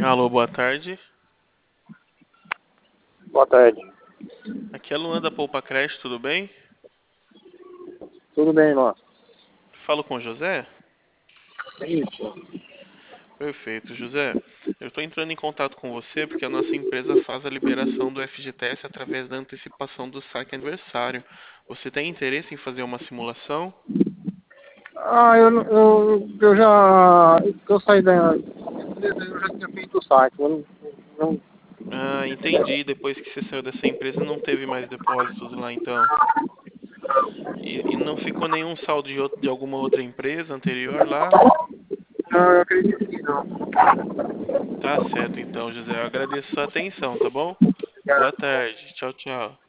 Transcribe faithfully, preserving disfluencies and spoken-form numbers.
Alô, boa tarde. Boa tarde. Aqui é Luan da Poupa Creche, tudo bem? Tudo bem, Luan? Falo com o José? Isso. Perfeito, José. Eu estou entrando em contato com você porque a nossa empresa faz a liberação do F G T S através da antecipação do saque aniversário. Você tem interesse em fazer uma simulação? Ah, eu, eu, eu já. Eu saí da empresa, eu já tinha feito o saque. Eu não, não, Ah, entendi. Depois que você saiu dessa empresa não teve mais depósitos lá então. E, e não ficou nenhum saldo de, out- de alguma outra empresa anterior lá? não, eu acredito que não. Tá certo então, José. Eu agradeço a sua atenção, tá bom? Boa Obrigado. tarde. Tchau, tchau.